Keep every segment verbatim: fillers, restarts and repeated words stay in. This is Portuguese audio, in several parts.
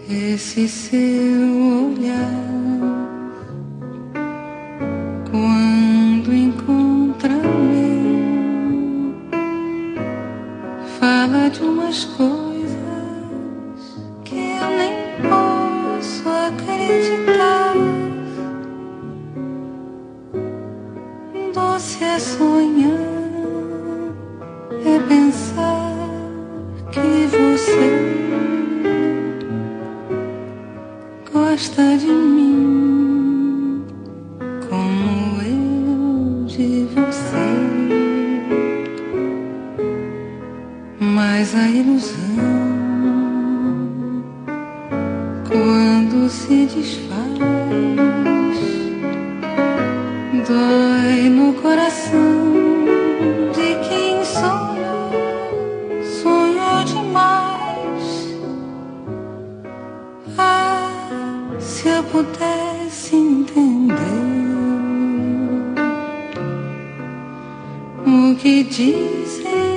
Esse seu olhar, quando encontra o meu, fala de umas coisas que eu nem posso acreditar. Doce é sonhar, é pensar que você gosta de mim como eu de você. Mas a ilusão, quando se desfaz, dói no coração de quem sonhou, sonhou demais. Ah, se eu pudesse entender o que dizem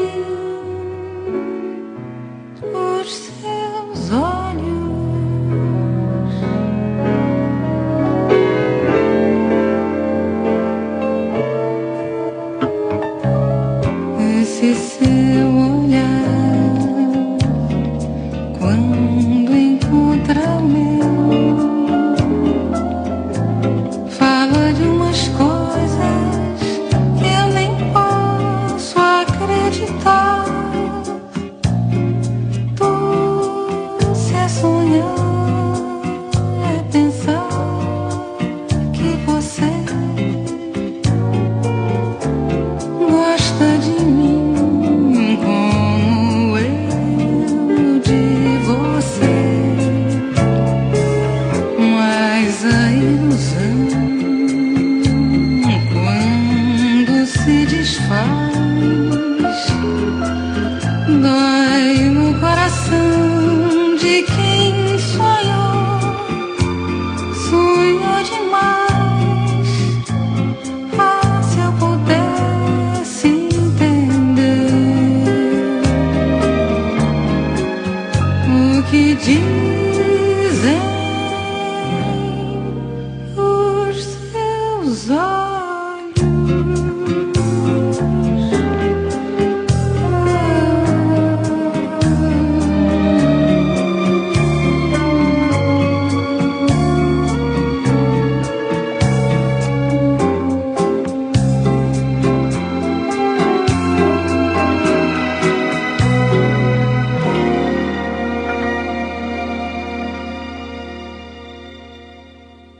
os seus olhos. Esse seu olhar, quando encontra o meu, fala de umas coisas que eu nem posso acreditar. Doce é sonhar, é pensar que você gosta de mim como eu de você. Mas a ilusão, quando se desfaz, dói no coração de quem sonhou, sonhou demais. Ah, se eu pudesse entender o que diz